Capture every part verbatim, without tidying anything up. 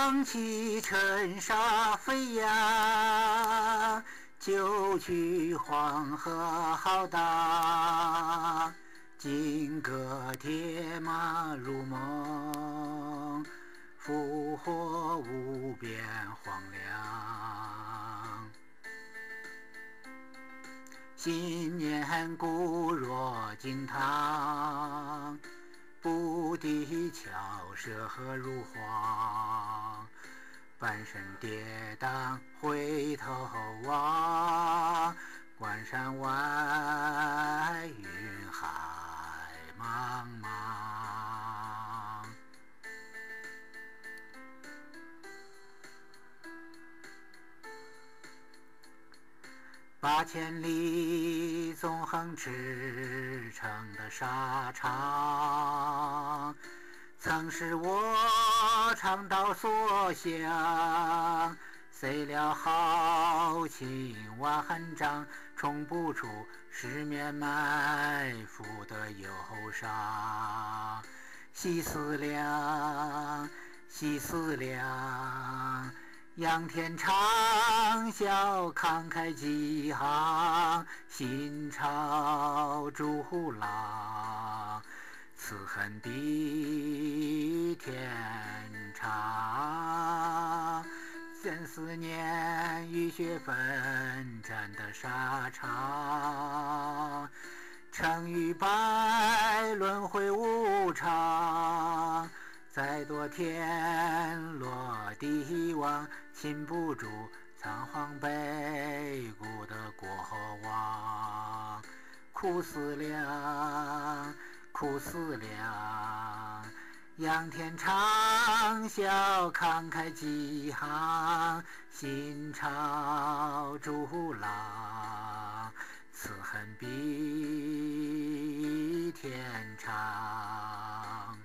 双旗沉沙飞扬，九曲黄河浩荡，金戈铁马如梦，烽火无边荒凉。新年固若金汤，不敌巧舌如簧。半生跌宕回头望，关山外云海茫茫。八千里纵横驰骋的沙场，曾是我肠道所向。谁料豪情万丈，冲不出十面埋伏的忧伤。细思量，细思量，仰天长啸，慷慨激昂，心潮逐浪，此恨比天长。怎思念浴血奋战的沙场，成与败轮回无常。再多天罗地网，擒不住仓皇北谷的过往。苦思量，苦思量，仰天长啸，慷慨激昂，心潮逐浪，此恨比天长。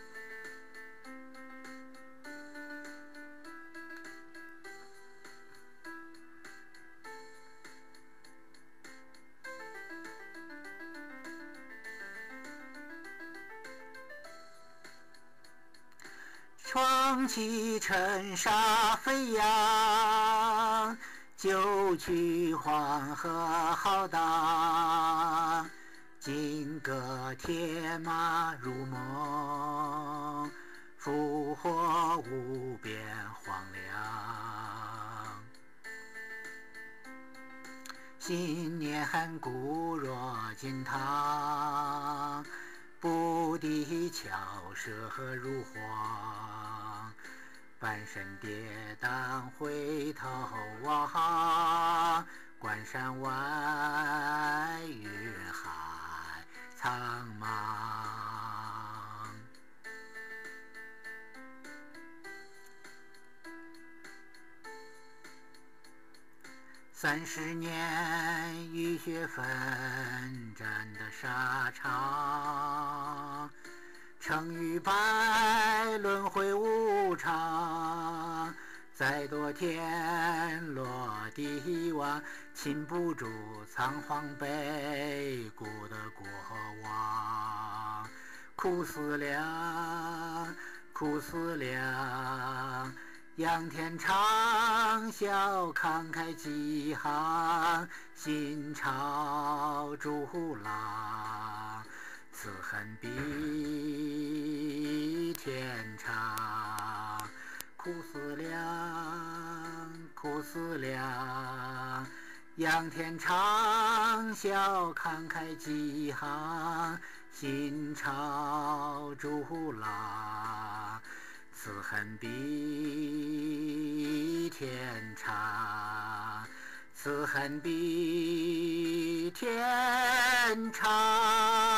双旗沉沙飞扬，九曲黄河浩荡，金戈铁马如梦，烽火无边荒凉。新年固若金汤，不敌巧舌如簧。半生跌宕回头望，关山外云海苍茫。三十年浴血奋战的沙场，成与败轮回无常。再多天罗地网，擒不住仓皇北谷的过往。苦思量，苦思量，仰天长啸，慷慨激昂，心潮逐浪，此恨比天长。苦思量，苦思量，仰天长啸，慷慨激昂，心潮逐浪，此恨比天长，此恨比天长。